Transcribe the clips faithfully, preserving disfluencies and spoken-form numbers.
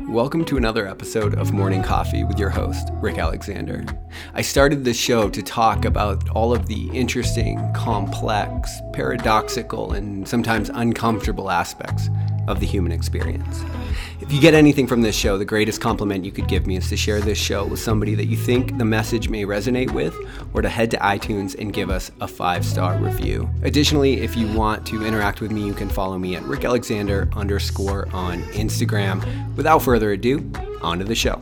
Welcome to another episode of Morning Coffee with your host, Rick Alexander. I started this show to talk about all of the interesting, complex, paradoxical, and sometimes uncomfortable aspects of the human experience. If you get anything from this show, the greatest compliment you could give me is to share this show with somebody that you think the message may resonate with, or to head to iTunes and give us a five-star review. Additionally, if you want to interact with me, you can follow me at Rick Alexander underscore on Instagram. Without further ado, on to the show.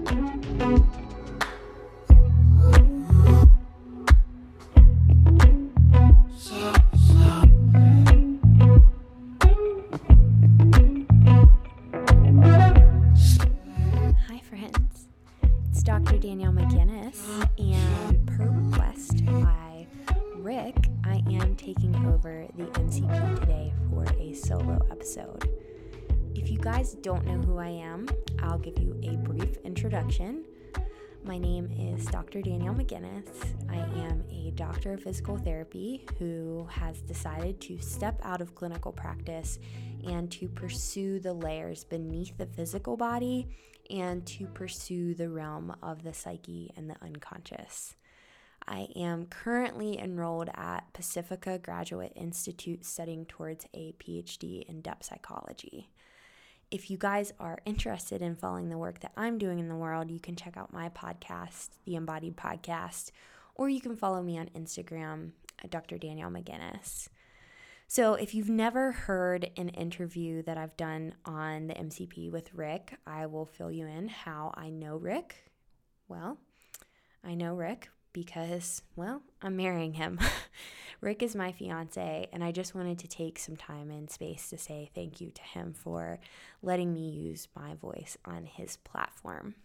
Hi friends, it's Doctor Danielle McGinnis, and per request by Rick, I am taking over the M C P today for a solo episode. If you guys don't know who I am, I'll give you a brief introduction. My name is Doctor Danielle McGinnis. I am a doctor of physical therapy who has decided to step out of clinical practice and to pursue the layers beneath the physical body and to pursue the realm of the psyche and the unconscious. I am currently enrolled at Pacifica Graduate Institute studying towards a P H D in depth psychology. If you guys are interested in following the work that I'm doing in the world, you can check out my podcast, The Embodied Podcast, or you can follow me on Instagram at Doctor Danielle McGinnis. So if you've never heard an interview that I've done on the M C P with Rick, I will fill you in how I know Rick. Well, I know Rick because, well, I'm marrying him. Rick is my fiance, and I just wanted to take some time and space to say thank you to him for letting me use my voice on his platform.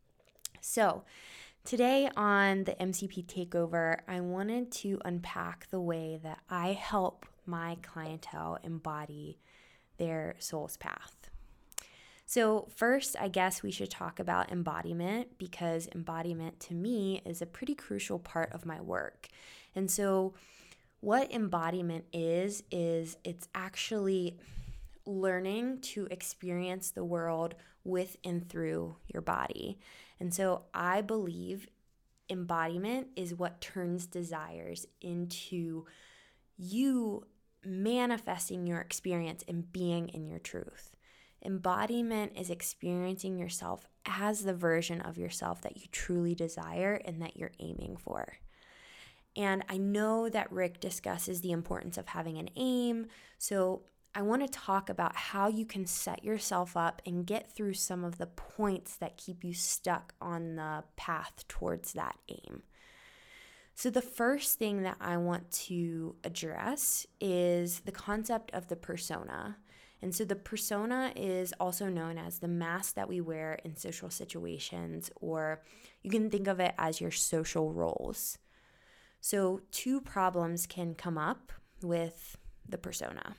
So today on the M C P Takeover, I wanted to unpack the way that I help my clientele embody their soul's path. So first, I guess we should talk about embodiment, because embodiment to me is a pretty crucial part of my work. And so what embodiment is, is it's actually learning to experience the world with and through your body. And so I believe embodiment is what turns desires into you manifesting your experience and being in your truth. Embodiment is experiencing yourself as the version of yourself that you truly desire and that you're aiming for. And I know that Rick discusses the importance of having an aim, so I want to talk about how you can set yourself up and get through some of the points that keep you stuck on the path towards that aim. So the first thing that I want to address is the concept of the persona. And so the persona is also known as the mask that we wear in social situations, or you can think of it as your social roles. So two problems can come up with the persona.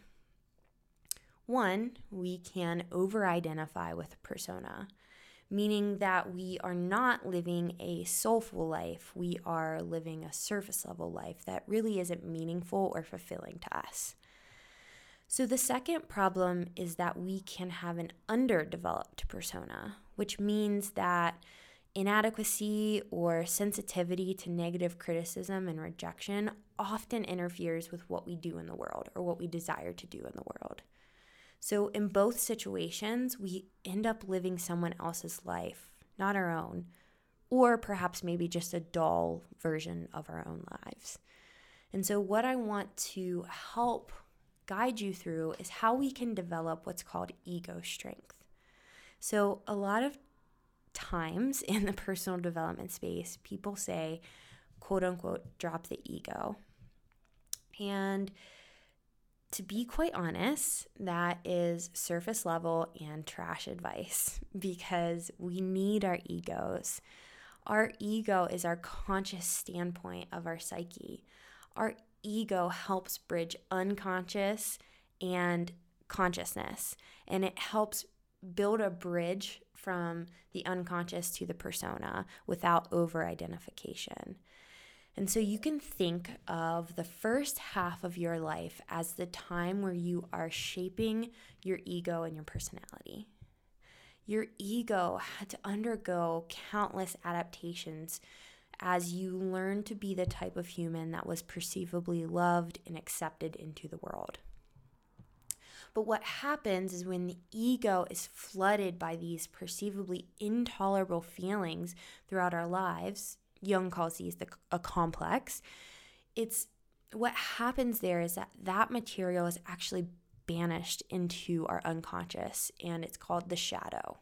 One, we can over-identify with a persona, meaning that we are not living a soulful life. We are living a surface-level life that really isn't meaningful or fulfilling to us. So the second problem is that we can have an underdeveloped persona, which means that inadequacy or sensitivity to negative criticism and rejection often interferes with what we do in the world or what we desire to do in the world. So in both situations, we end up living someone else's life, not our own, or perhaps maybe just a dull version of our own lives. And so what I want to help guide you through is how we can develop what's called ego strength. So a lot of times in the personal development space, people say, quote unquote, drop the ego. And to be quite honest, that is surface level and trash advice, because we need our egos. Our ego is our conscious standpoint of our psyche. Our ego helps bridge unconscious and consciousness, and it helps build a bridge from the unconscious to the persona without over-identification. And so you can think of the first half of your life as the time where you are shaping your ego and your personality. Your ego had to undergo countless adaptations as you learn to be the type of human that was perceivably loved and accepted into the world. But what happens is when the ego is flooded by these perceivably intolerable feelings throughout our lives, Jung calls these the, a complex, it's what happens there is that that material is actually banished into our unconscious, and it's called the shadow.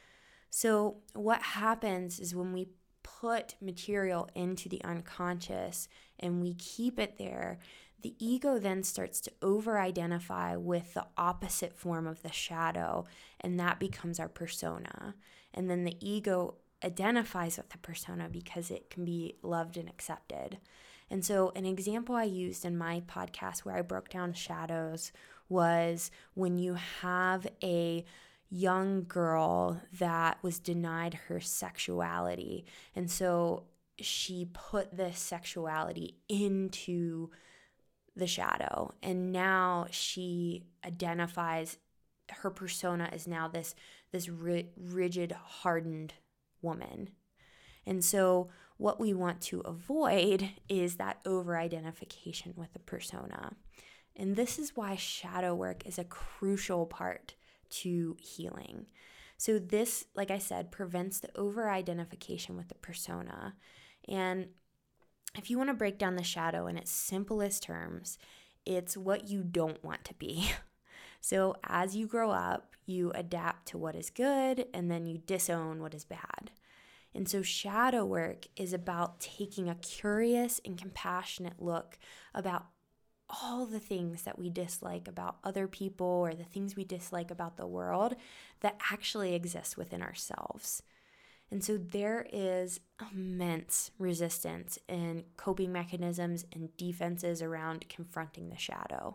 So what happens is when we put material into the unconscious and we keep it there, the ego then starts to over-identify with the opposite form of the shadow, and that becomes our persona. And then the ego identifies with the persona because it can be loved and accepted. And so an example I used in my podcast where I broke down shadows was when you have a young girl that was denied her sexuality. And so she put this sexuality into the shadow. And now she identifies, her persona is now this, this ri- rigid, hardened woman. And so what we want to avoid is that over-identification with the persona. And this is why shadow work is a crucial part to healing. So this, like I said, prevents the over-identification with the persona. And if you want to break down the shadow in its simplest terms, it's what you don't want to be. So as you grow up, you adapt to what is good, and then you disown what is bad. And so shadow work is about taking a curious and compassionate look about all the things that we dislike about other people or the things we dislike about the world that actually exist within ourselves. And so there is immense resistance and coping mechanisms and defenses around confronting the shadow.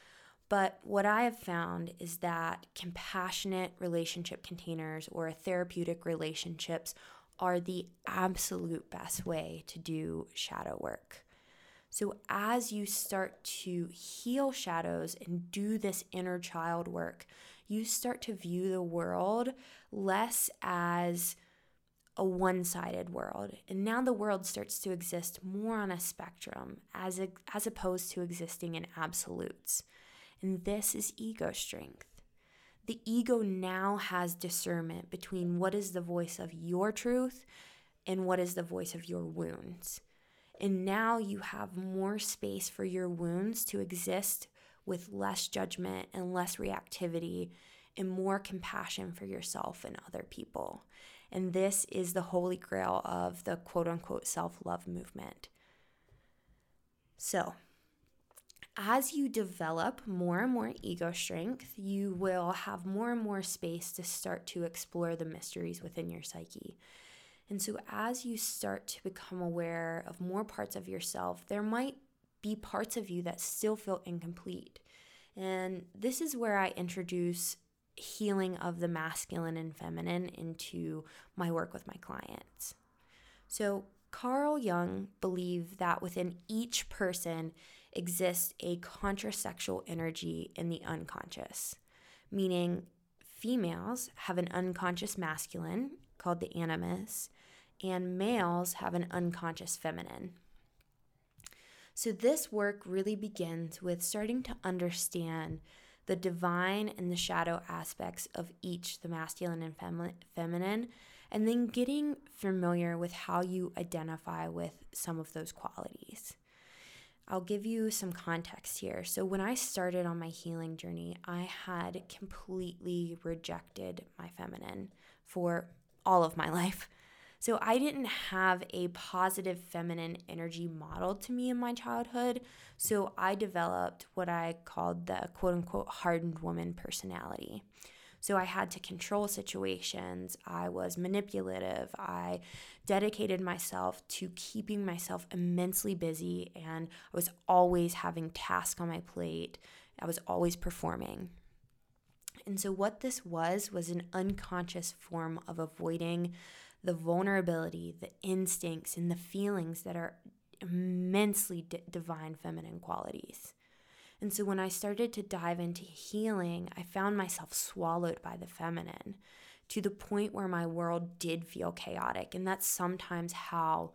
But what I have found is that compassionate relationship containers or therapeutic relationships are the absolute best way to do shadow work. So as you start to heal shadows and do this inner child work, you start to view the world less as a one-sided world. And now the world starts to exist more on a spectrum as, a, as opposed to existing in absolutes. And this is ego strength. The ego now has discernment between what is the voice of your truth and what is the voice of your wounds. And now you have more space for your wounds to exist with less judgment and less reactivity and more compassion for yourself and other people. And this is the holy grail of the quote-unquote self-love movement. So, as you develop more and more ego strength, you will have more and more space to start to explore the mysteries within your psyche. And so as you start to become aware of more parts of yourself, there might be parts of you that still feel incomplete. And this is where I introduce healing of the masculine and feminine into my work with my clients. So Carl Jung believed that within each person exists a contrasexual energy in the unconscious, meaning females have an unconscious masculine called the animus, and males have an unconscious feminine. So this work really begins with starting to understand the divine and the shadow aspects of each, the masculine and femi- feminine, and then getting familiar with how you identify with some of those qualities. I'll give you some context here. So when I started on my healing journey, I had completely rejected my feminine for all of my life. So I didn't have a positive feminine energy modeled to me in my childhood. So I developed what I called the quote unquote hardened woman personality. So I had to control situations. I was manipulative. I dedicated myself to keeping myself immensely busy, and I was always having tasks on my plate. I was always performing. And so what this was was an unconscious form of avoiding the vulnerability, the instincts, and the feelings that are immensely d- divine feminine qualities. And so when I started to dive into healing, I found myself swallowed by the feminine to the point where my world did feel chaotic. And that's sometimes how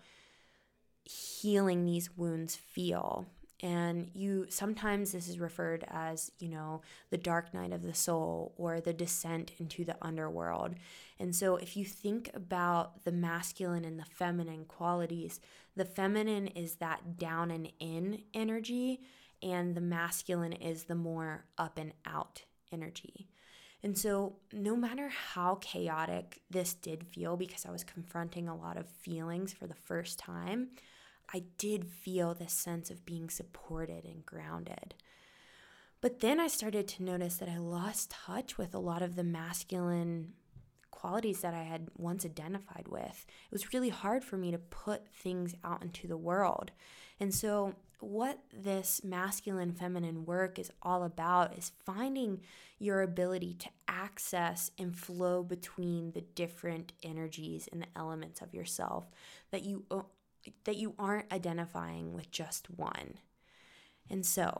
healing these wounds feel. And you sometimes this is referred as, you know, the dark night of the soul or the descent into the underworld. And so if you think about the masculine and the feminine qualities, the feminine is that down and in energy, and the masculine is the more up and out energy. And so no matter how chaotic this did feel, because I was confronting a lot of feelings for the first time, I did feel this sense of being supported and grounded. But then I started to notice that I lost touch with a lot of the masculine qualities that I had once identified with. It was really hard for me to put things out into the world. And so what this masculine feminine work is all about is finding your ability to access and flow between the different energies and the elements of yourself that you that you aren't identifying with just one. And so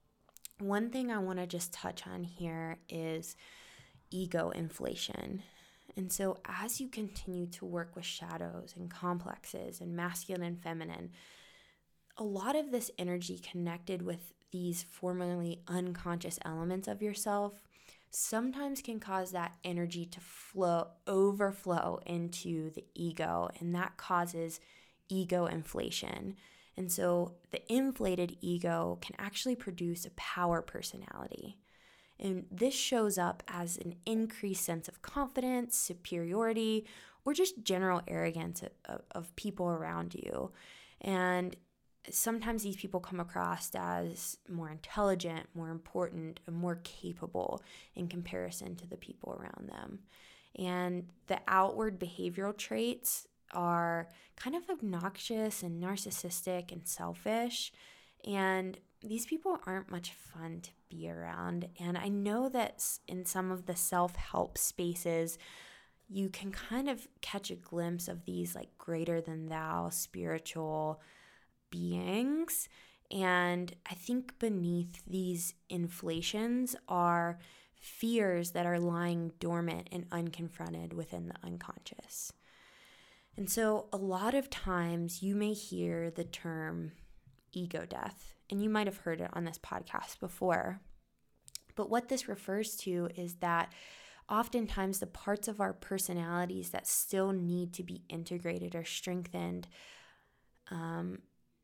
one thing I want to just touch on here is ego inflation. And so as you continue to work with shadows and complexes and masculine and feminine, a lot of this energy connected with these formerly unconscious elements of yourself sometimes can cause that energy to flow, overflow into the ego, and that causes ego inflation. And so the inflated ego can actually produce a power personality. And this shows up as an increased sense of confidence, superiority, or just general arrogance of, of, of people around you. And sometimes these people come across as more intelligent, more important, and more capable in comparison to the people around them. And the outward behavioral traits are kind of obnoxious and narcissistic and selfish, and these people aren't much fun to be around. And I know that in some of the self-help spaces, you can kind of catch a glimpse of these like greater than thou spiritual beings. And I think beneath these inflations are fears that are lying dormant and unconfronted within the unconscious. And so a lot of times you may hear the term ego death, and you might have heard it on this podcast before. But what this refers to is that oftentimes the parts of our personalities that still need to be integrated or strengthened, um,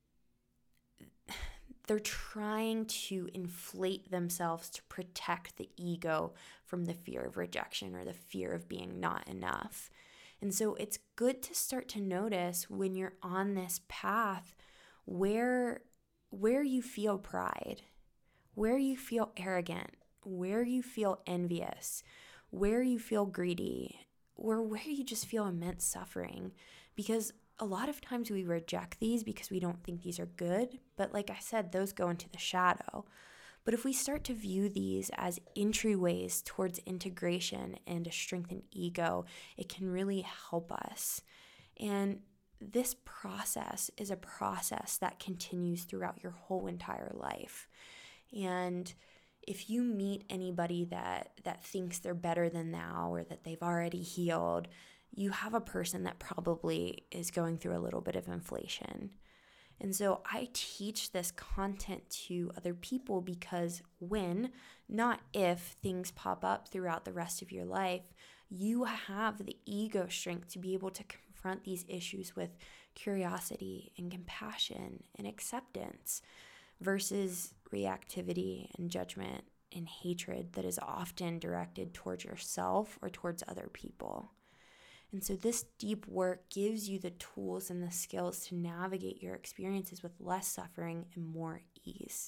they're trying to inflate themselves to protect the ego from the fear of rejection or the fear of being not enough. And so it's good to start to notice when you're on this path where, where you feel pride, where you feel arrogant, where you feel envious, where you feel greedy, or where you just feel immense suffering. Because a lot of times we reject these because we don't think these are good. But like I said, those go into the shadow. But if we start to view these as entryways towards integration and a strengthened ego, it can really help us. And this process is a process that continues throughout your whole entire life. And if you meet anybody that, that thinks they're better than thou or that they've already healed, you have a person that probably is going through a little bit of inflation. And so I teach this content to other people because when, not if, things pop up throughout the rest of your life, you have the ego strength to be able to confront these issues with curiosity and compassion and acceptance versus reactivity and judgment and hatred that is often directed towards yourself or towards other people. And so this deep work gives you the tools and the skills to navigate your experiences with less suffering and more ease.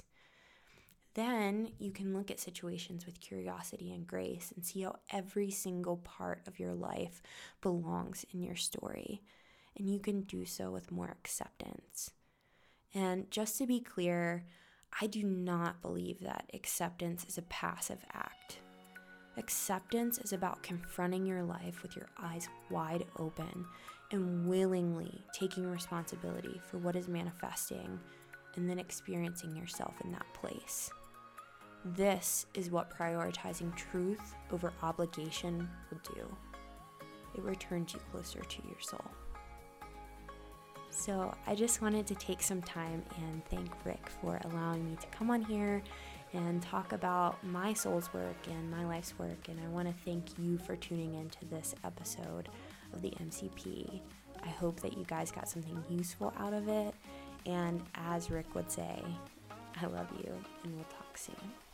Then you can look at situations with curiosity and grace and see how every single part of your life belongs in your story. And you can do so with more acceptance. And just to be clear, I do not believe that acceptance is a passive act. Acceptance is about confronting your life with your eyes wide open and willingly taking responsibility for what is manifesting and then experiencing yourself in that place. This is what prioritizing truth over obligation will do. it returns you closer to your soul. So I just wanted to take some time and thank Rick for allowing me to come on here and talk about my soul's work and my life's work. And I want to thank you for tuning into this episode of the M C P. I hope that you guys got something useful out of it. And as Rick would say, I love you, and we'll talk soon.